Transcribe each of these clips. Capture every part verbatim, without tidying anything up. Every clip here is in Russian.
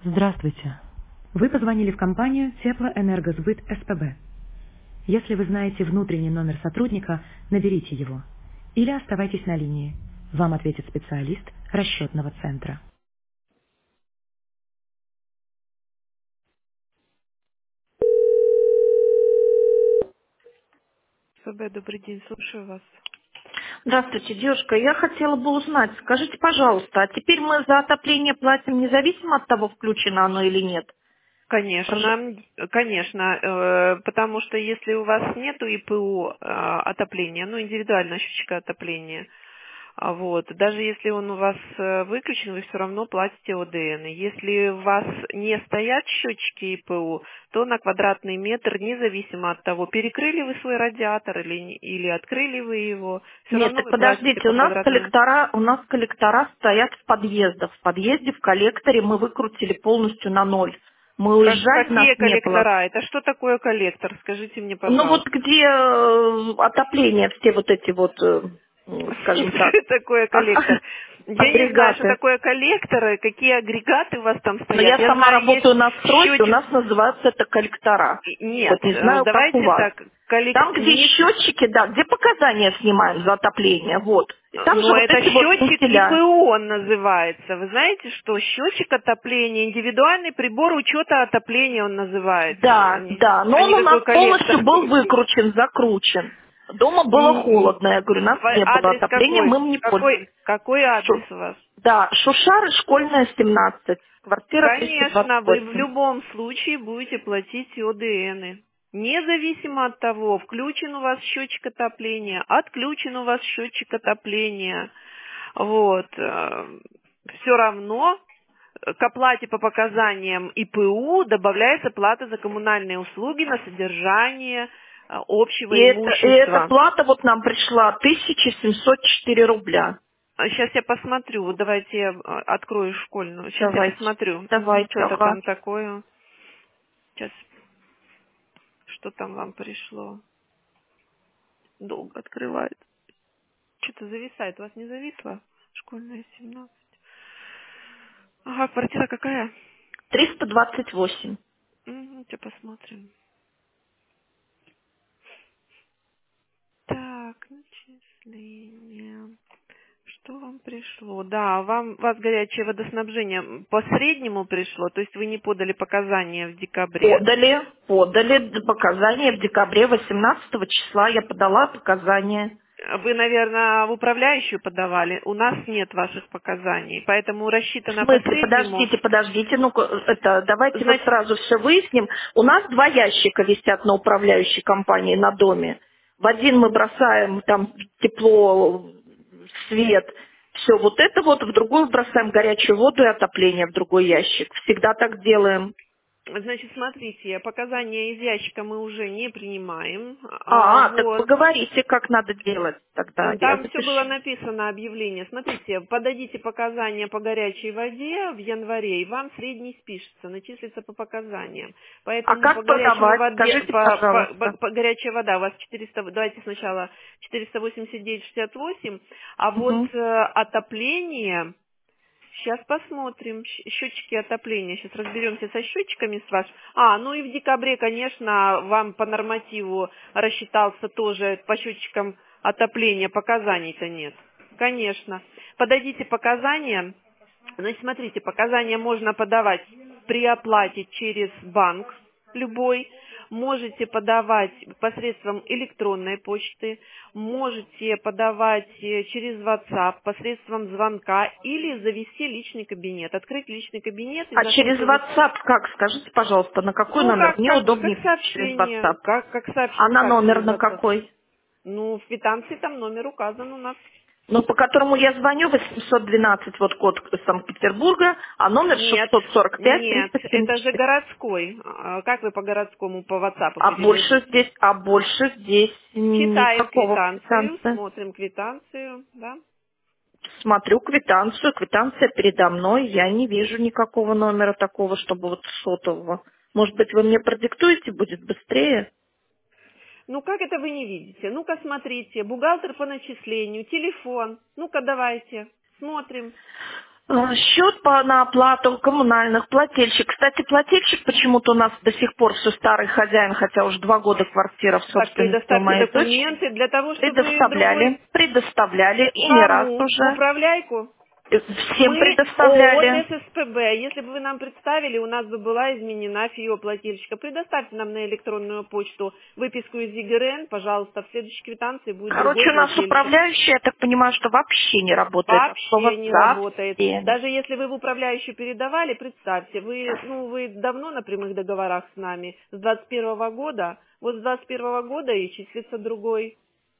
Здравствуйте. Вы позвонили в компанию Теплоэнергосбыт СПБ. Если вы знаете внутренний номер сотрудника, наберите его. Или оставайтесь на линии. Вам ответит специалист расчетного центра. СПБ, добрый день, слушаю вас. Здравствуйте, девушка. Я хотела бы узнать, скажите, пожалуйста, а теперь мы за отопление платим независимо от того, включено оно или нет? Прож- Конечно, конечно, э, потому что если у вас нету ИПУ э, отопления, ну индивидуального счетчика отопления, а вот, даже если он у вас э, выключен, вы все равно платите ОДН. Если у вас не стоят счетчики ИПУ, то на квадратный метр, независимо от того, перекрыли вы свой радиатор или, не- или открыли вы его, все Нет, равно так вы платите подождите, у по нас квадратному. коллектора, у нас коллектора стоят в подъездах. В подъезде, в коллекторе мы выкрутили полностью на ноль. Мы Как- уезжать нас какие не было. коллектора? Это что такое коллектор? Скажите мне, Ну вот пожалуйста. где э, отопление, все вот эти вот, э, м, скажем так, Что такое коллектор? Я не знаю, что агрегаты. такое коллекторы, какие агрегаты у вас там Но стоят. я Я сама знаю, есть работаю на стройке, у счетчик. нас называются это коллектора. Нет, Вот не э, знаю, как у давайте вас. так, коллек- Там, где не- счетчики, да, где показания снимаем за отопление, вот. И там же но вот это эти вот счетчик вентиля. ИПО он называется. Вы знаете, что счетчик отопления, индивидуальный прибор учета отопления он называется, а Да, не, да, но а он не у нас какой коллектор. полностью был выкручен, закручен. Дома было М, м, холодно, я говорю, у нас ва- не было Адрес отопления, какой? мы им не пользовались. Какой, какой адрес Шу- у вас? Да, Шушар, школьная, семнадцать, квартира триста двадцать Конечно, вы в восемь. любом случае будете платить ОДН. Независимо от того, включен у вас счетчик отопления, отключен у вас счетчик отопления. Вот. Все равно э, к оплате по показаниям ИПУ добавляется плата за коммунальные услуги на содержание э, И, общего это, и эта имущества. плата вот нам пришла тысяча семьсот четыре рубля. Сейчас я посмотрю. Вот давайте я э, открою школьную. Сейчас я Давайте, посмотрю. давайте, Что это ага. там такое. Сейчас, что там вам пришло? Долго открывает. Что-то зависает. У вас не зависло? Школьная семнадцать. Ага, квартира какая? триста двадцать восемь. Угу, что посмотрим. Так, начисление. Что вам пришло? Да, вам вас горячее водоснабжение по среднему пришло, то есть вы не подали показания в декабре. Подали, подали показания в декабре восемнадцатого числа. Я подала показания. Вы, наверное, в управляющую подавали. У нас нет ваших показаний, поэтому В рассчитано по смысле, среднему. подождите, подождите, ну это давайте вот Значит, сразу все выясним. У нас два ящика висят на управляющей компании на доме. В один мы бросаем там тепло, свет, все вот это вот, в другой бросаем горячую воду и отопление в другой ящик. Всегда так делаем. значит, смотрите, показания из ящика мы уже не принимаем. А, А, так вот. поговорите, как надо делать тогда. Я Там все было запишу. написано, объявление. Смотрите, подадите показания по горячей воде в январе, и вам средний спишется, начислится по показаниям. А Поэтому по как горячей подавать? воде, Скажите, по, по- пожалуйста. по- по горячая вода у вас четыреста, давайте сначала четыреста восемьдесят девять шестьдесят восемь, а вот Мгм. э, отопление, сейчас посмотрим, щ- счетчики отопления, сейчас разберемся со счетчиками с вашим. А, ну и в декабре, конечно, вам по нормативу рассчитался тоже по счетчикам отопления, показаний-то нет. Конечно. Подадите показания. Значит, смотрите, показания можно подавать при оплате через банк любой, можете подавать посредством электронной почты, можете подавать э, через WhatsApp посредством звонка или завести личный кабинет, открыть личный кабинет и А через заходите. WhatsApp как? Скажите, пожалуйста, на какой Ну, номер? как, Мне как, как удобнее через сообщение, WhatsApp. как, как А сообщение, на как номер через на WhatsApp. какой? Ну, в квитанции там номер указан у нас. Ну, по которому я звоню, восемьсот двенадцать, вот код Санкт-Петербурга, а номер Нет, шестьсот сорок пять нет, триста это семьдесят же четыре. городской. А как вы по городскому, по WhatsApp А больше переводите? здесь, а больше здесь Читаем никакого квитанцию, квитанции. смотрим квитанцию, да? Смотрю квитанцию, квитанция передо мной, я не вижу никакого номера такого, чтобы вот сотового. Может быть, вы мне продиктуете, будет быстрее? Ну, как это вы не видите? Ну-ка, смотрите, бухгалтер по начислению, телефон. Ну-ка, давайте, смотрим. Э, Счет по, на оплату коммунальных, плательщик. Кстати, плательщик почему-то у нас до сих пор все старый хозяин, хотя уже два года квартира в Так, собственности у предоставьте моей дочери. документы для того, чтобы другой... Предоставляли, предоставляли и не раз Кому? В уже. управляйку? Э, Всем Мы ООО предоставляли. ССПБ. Если бы вы нам представили, у нас бы была изменена ФИО плательщика. Предоставьте нам на электронную почту выписку из ЕГРН, пожалуйста, в следующей квитанции будет другой Короче, у нас плательщик. управляющий, я так понимаю, что вообще не работает от Вообще слова не работает. совсем. Даже если вы в управляющую передавали, представьте, вы, ну, вы давно на прямых договорах с нами, с двадцать первого года, вот с двадцать первого года и числится другой.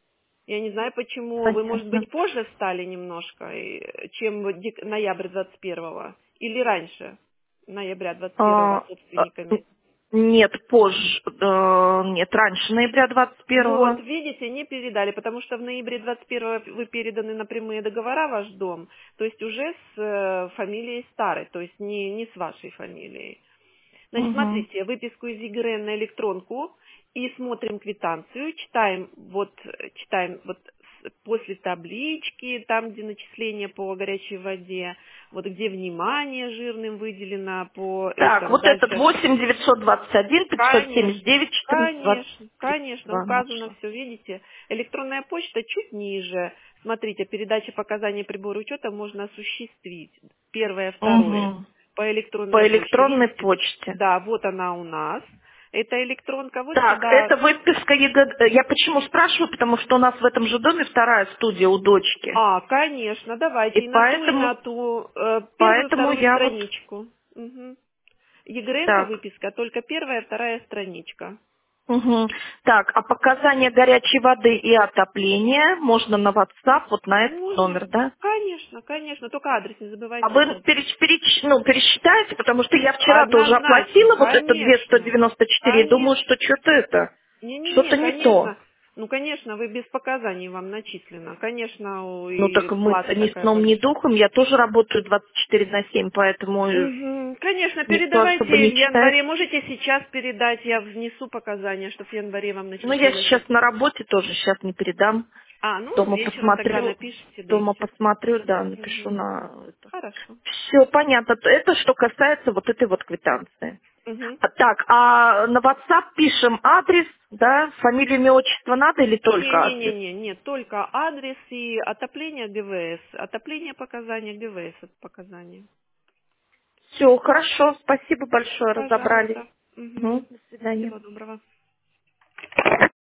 Я не знаю, почему. Вы, может Понятно. быть, позже стали немножко, и- чем вот дек- ноябрь двадцать первого, или раньше, ноября двадцать первого А, а, собственниками. нет, позже, э, нет, раньше ноября двадцать Вот, первого. видите, не передали, потому что в ноябре двадцать первого вы переданы на прямые договора ваш дом, то есть уже с э, фамилией старой, то есть не, не с вашей фамилией. Значит, Угу. смотрите, выписку из ЕГРН на электронку и смотрим квитанцию, читаем вот, э, читаем вот с- после таблички, там, где начисление по горячей воде, вот где внимание жирным выделено по Так, этому, вот этот дальше. восемь девятьсот двадцать один пятьсот семьдесят Конечно, девять четырнадцать двадцать конечно, тридцать конечно, два указано нашла. все, видите. Электронная почта чуть ниже. Смотрите, передача показаний прибора учета можно осуществить. Первое, второе. Угу. По электронной По почте, электронной видите? почте. Да, вот она у нас. Это электронка, вот Так, сюда. это выписка ЕГЭ. Я почему спрашиваю? Потому что у нас в этом же доме вторая студия у дочки. А, конечно, И давайте и на ту, и на поэтому, ту, э, первую, поэтому вторую я вот страничку. Угу. ЕГРН-ка так. выписка, только первая, вторая страничка. Мгм. Так, а показания горячей воды и отопления можно на WhatsApp, вот на этот Можно. номер, да? Конечно, конечно. Только адрес не А забывайте вы указать. переч- переч- ну, пересчитаете, потому что я вчера тоже Однозначно, оплатила вот это конечно. двести девяносто четыре и думаю, Конечно. что что-то это, Не-не-не, что-то не то. конечно. Ну, конечно, вы без показаний вам начислено. Конечно, у- Ну и так мы плата ни такая сном, ни большая. духом, я тоже работаю двадцать четыре на семь, поэтому э, Мгм. Конечно, никто особо передавайте не в читает. январе. Можете сейчас передать, я внесу показания, чтобы в январе вам Ну я начислилось. сейчас на работе тоже, сейчас не передам. А, ну, Дома вечером тогда посмотрю, напишите, да и дома все. посмотрю, да, напишу на это. Хорошо. Все понятно. Это что касается вот этой вот квитанции. Мгм. А, Так, а на WhatsApp пишем адрес, да, фамилию, имя, отчество надо или только адрес? Не-не-не-не, нет, только адрес и отопление ГВС. Отопление показания, ГВС это показания. Все, хорошо, спасибо большое, разобрались. Пожалуйста. Мгм. Мгм, до свидания. Всего доброго.